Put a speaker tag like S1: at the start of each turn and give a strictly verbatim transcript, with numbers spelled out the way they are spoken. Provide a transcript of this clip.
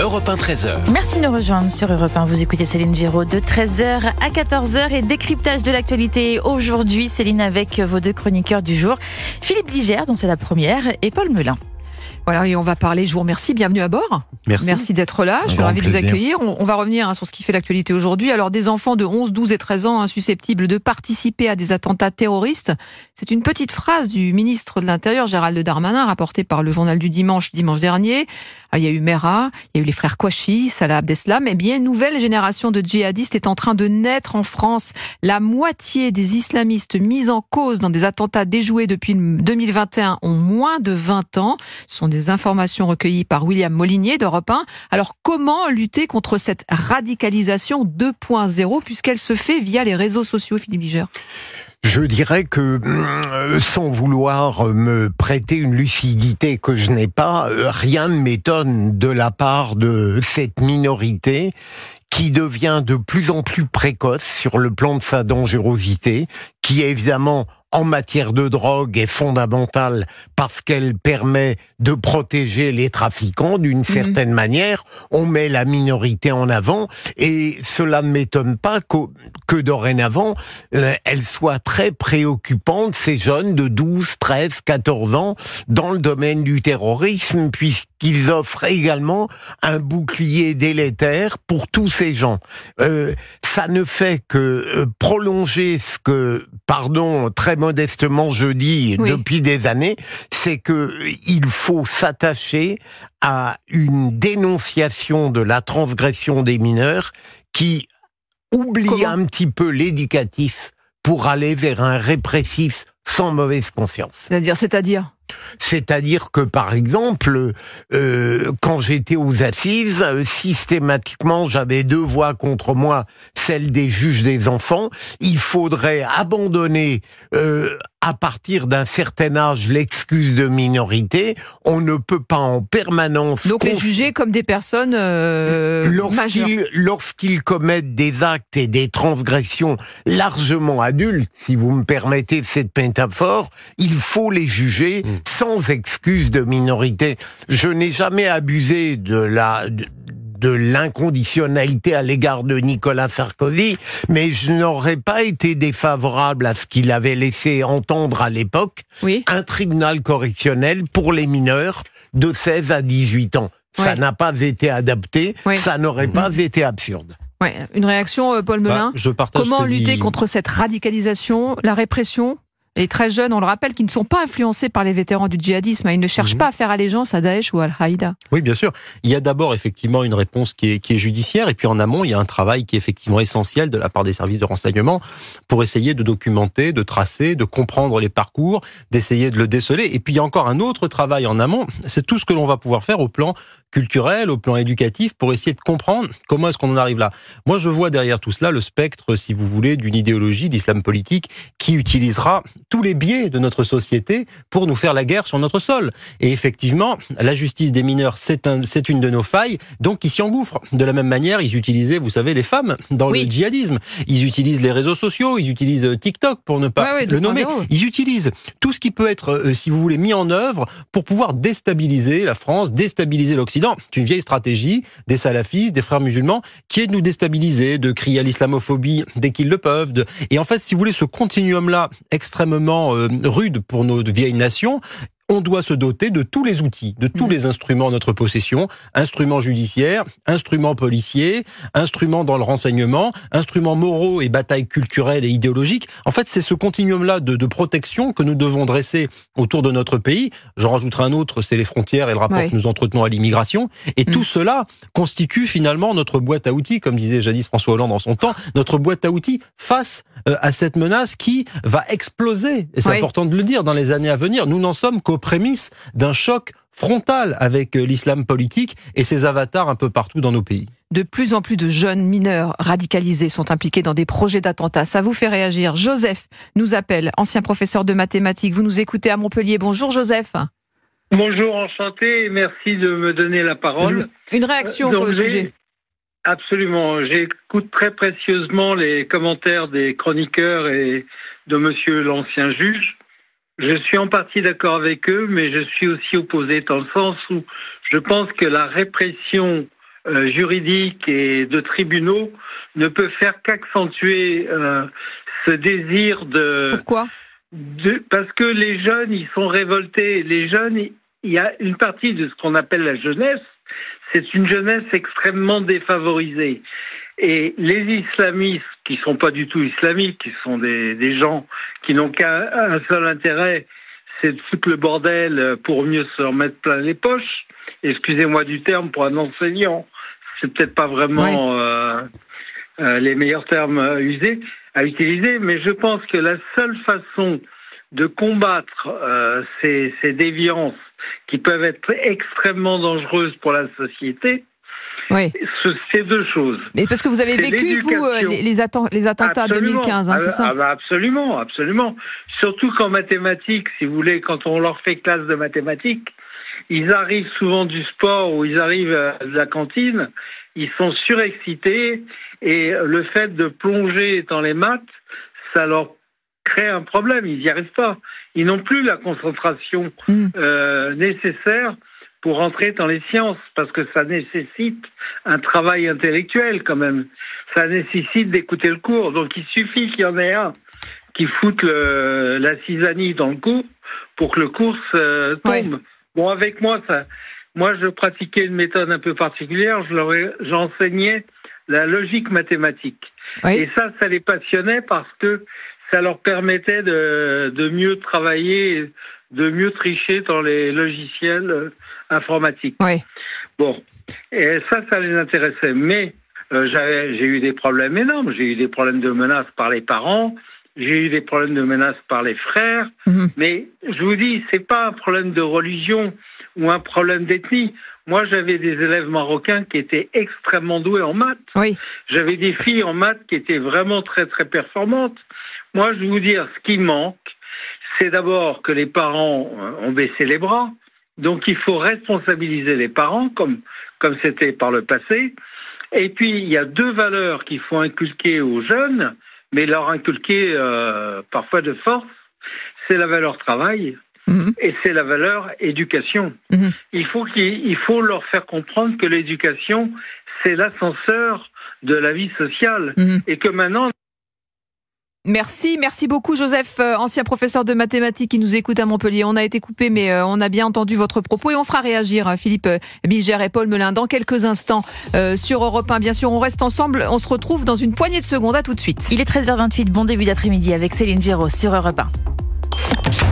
S1: Europe un treize heures.
S2: Merci de nous rejoindre sur Europe un. Vous écoutez Céline Giraud de treize heures à quatorze heures et décryptage de l'actualité aujourd'hui. Céline avec vos deux chroniqueurs du jour, Philippe Ligère, dont c'est la première, et Paul Melun.
S3: Voilà, et on va parler, je vous remercie, bienvenue à bord.
S4: Merci.
S3: Merci d'être là, je suis ravie de vous accueillir. On, on va revenir hein, sur ce qui fait l'actualité aujourd'hui. Alors, des enfants de onze, douze et treize ans hein, susceptibles de participer à des attentats terroristes. C'est une petite phrase du ministre de l'Intérieur, Gérald Darmanin, rapportée par le journal du dimanche, dimanche dernier. Alors, il y a eu Mera, il y a eu les frères Kouachi, Salah Abdeslam. Eh bien, une nouvelle génération de djihadistes est en train de naître en France. La moitié des islamistes mis en cause dans des attentats déjoués depuis deux mille vingt et un ont moins de vingt ans. Ce sont des informations recueillies par William Molinier d'Europe un. Alors, comment lutter contre cette radicalisation deux point zéro puisqu'elle se fait via les réseaux sociaux, Philippe Ligère ?
S4: Je dirais que, sans vouloir me prêter une lucidité que je n'ai pas, rien ne m'étonne de la part de cette minorité qui devient de plus en plus précoce sur le plan de sa dangerosité, qui est évidemment en matière de drogue est fondamentale parce qu'elle permet de protéger les trafiquants d'une certaine mmh. manière. On met la minorité en avant et cela ne m'étonne pas que, que dorénavant, euh, elle soit très préoccupante, ces jeunes de douze, treize, quatorze ans dans le domaine du terrorisme, puisqu'ils offrent également un bouclier délétère pour tous ces gens. Euh, ça ne fait que euh, prolonger ce que, pardon, très modestement je dis oui. depuis des années, c'est que il faut s'attacher à une dénonciation de la transgression des mineurs qui oublie Comment un petit peu l'éducatif pour aller vers un répressif sans mauvaise conscience.
S3: C'est-à-dire, c'est-à-dire
S4: C'est-à-dire que, par exemple, euh, quand j'étais aux assises, euh, systématiquement, j'avais deux voix contre moi, celle des juges des enfants. Il faudrait abandonner, euh, à partir d'un certain âge, l'excuse de minorité. On ne peut pas en permanence...
S3: Donc les juger comme des personnes euh,
S4: lorsqu'ils, lorsqu'ils commettent des actes et des transgressions largement adultes, si vous me permettez cette métaphore, il faut les juger mmh. sans excuse de minorité. Je n'ai jamais abusé de la... De, de l'inconditionnalité à l'égard de Nicolas Sarkozy, mais je n'aurais pas été défavorable à ce qu'il avait laissé entendre à l'époque, oui. un tribunal correctionnel pour les mineurs de seize à dix-huit ans. Ça ouais. n'a pas été adapté, ouais. ça n'aurait mmh. pas été absurde.
S3: Ouais. Une réaction, Paul Melun ?
S5: bah, je partage
S3: Comment lutter
S5: dit...
S3: contre cette radicalisation, la répression ? Les très jeunes, on le rappelle, qui ne sont pas influencés par les vétérans du djihadisme. Ils ne cherchent mmh. pas à faire allégeance à Daesh ou à Al-Haïda.
S5: Oui, bien sûr. Il y a d'abord effectivement une réponse qui est, qui est judiciaire. Et puis en amont, il y a un travail qui est effectivement essentiel de la part des services de renseignement pour essayer de documenter, de tracer, de comprendre les parcours, d'essayer de le déceler. Et puis il y a encore un autre travail en amont. C'est tout ce que l'on va pouvoir faire au plan culturel, au plan éducatif, pour essayer de comprendre comment est-ce qu'on en arrive là. Moi, je vois derrière tout cela le spectre, si vous voulez, d'une idéologie, l'islam politique, qui utilisera tous les biais de notre société pour nous faire la guerre sur notre sol. Et effectivement, la justice des mineurs, c'est, un, c'est une de nos failles, donc qui s'y engouffre. De la même manière, ils utilisaient, vous savez, les femmes dans oui. le djihadisme. Ils utilisent les réseaux sociaux, ils utilisent TikTok, pour ne pas ouais, ouais, le nommer. Ils utilisent tout ce qui peut être, euh, si vous voulez, mis en œuvre pour pouvoir déstabiliser la France, déstabiliser l'Occident. C'est une vieille stratégie des salafistes, des frères musulmans, qui est de nous déstabiliser, de crier à l'islamophobie dès qu'ils le peuvent. De... Et en fait, si vous voulez, ce continuum-là, extrêmement euh, rude pour nos vieilles nations, on doit se doter de tous les outils, de tous mmh. les instruments à notre possession, instruments judiciaires, instruments policiers, instruments dans le renseignement, instruments moraux et batailles culturelles et idéologiques. En fait, c'est ce continuum-là de, de protection que nous devons dresser autour de notre pays. J'en rajouterai un autre, c'est les frontières et le rapport ouais. que nous entretenons à l'immigration. Et mmh. tout cela constitue finalement notre boîte à outils, comme disait jadis François Hollande en son temps, notre boîte à outils face euh, à cette menace qui va exploser. Et c'est ouais. important de le dire dans les années à venir. Nous n'en sommes qu'au aux prémices d'un choc frontal avec l'islam politique et ses avatars un peu partout dans nos pays.
S3: De plus en plus de jeunes mineurs radicalisés sont impliqués dans des projets d'attentats. Ça vous fait réagir. Joseph nous appelle, ancien professeur de mathématiques. Vous nous écoutez à Montpellier. Bonjour Joseph.
S6: Bonjour, enchanté. Merci de me donner la parole.
S3: Une réaction euh, sur le sujet.
S6: Absolument. J'écoute très précieusement les commentaires des chroniqueurs et de monsieur l'ancien juge. Je suis en partie d'accord avec eux, mais je suis aussi opposé dans le sens où je pense que la répression euh, juridiques et de tribunaux ne peut faire qu'accentuer euh, ce désir de...
S3: Pourquoi ?
S6: de, Parce que les jeunes, ils sont révoltés. Les jeunes, il y a une partie de ce qu'on appelle la jeunesse, c'est une jeunesse extrêmement défavorisée. Et les islamistes, qui sont pas du tout islamiques, qui sont des, des gens qui n'ont qu'un un seul intérêt, c'est de foutre le bordel pour mieux se remettre plein les poches. Excusez-moi du terme pour un enseignant, c'est peut-être pas vraiment oui. euh, euh, les meilleurs termes à user, à utiliser, mais je pense que la seule façon de combattre euh, ces, ces déviances qui peuvent être extrêmement dangereuses pour la société,
S3: oui.
S6: c'est deux choses.
S3: Mais parce que vous avez
S6: c'est
S3: vécu, vous, les, les, atten- les attentats
S6: absolument.
S3: deux mille quinze, hein, c'est ça ?
S6: Ah bah absolument, absolument. Surtout qu'en mathématiques, si vous voulez, quand on leur fait classe de mathématiques, ils arrivent souvent du sport ou ils arrivent de la cantine, ils sont surexcités et le fait de plonger dans les maths, ça leur crée un problème, ils n'y arrivent pas. Ils n'ont plus la concentration mmh. euh, nécessaire pour rentrer dans les sciences, parce que ça nécessite un travail intellectuel quand même. Ça nécessite d'écouter le cours. Donc il suffit qu'il y en ait un qui foute le, la cisanie dans le cours pour que le cours euh, tombe. Ouais. Bon, avec moi, ça, moi je pratiquais une méthode un peu particulière. Je leur ai, j'enseignais la logique mathématique. Oui. Et ça, ça les passionnait parce que ça leur permettait de, de mieux travailler, de mieux tricher dans les logiciels informatiques.
S3: Oui.
S6: Bon, et ça, ça les intéressait. Mais euh, j'avais, j'ai eu des problèmes énormes. J'ai eu des problèmes de menaces par les parents. J'ai eu des problèmes de menaces par les frères. Mmh. Mais je vous dis, c'est pas un problème de religion ou un problème d'ethnie. Moi, j'avais des élèves marocains qui étaient extrêmement doués en maths.
S3: Oui.
S6: J'avais des filles en maths qui étaient vraiment très, très performantes. Moi, je vais vous dire, ce qui manque, c'est d'abord que les parents ont baissé les bras. Donc, il faut responsabiliser les parents, comme comme c'était par le passé. Et puis, il y a deux valeurs qu'il faut inculquer aux jeunes, mais leur inculquer euh, parfois de force. C'est la valeur travail mmh. et c'est la valeur éducation. Mmh. Il faut qu'il, il faut leur faire comprendre que l'éducation, c'est l'ascenseur de la vie sociale mmh. et que maintenant...
S3: Merci, merci beaucoup Joseph, ancien professeur de mathématiques qui nous écoute à Montpellier. On a été coupé, mais on a bien entendu votre propos et on fera réagir Philippe Bilger et Paul Melun dans quelques instants euh, sur Europe un. Bien sûr, on reste ensemble, on se retrouve dans une poignée de secondes. À tout de suite.
S2: Il est treize heures vingt-huit, bon début d'après-midi avec Céline Giraud sur Europe un.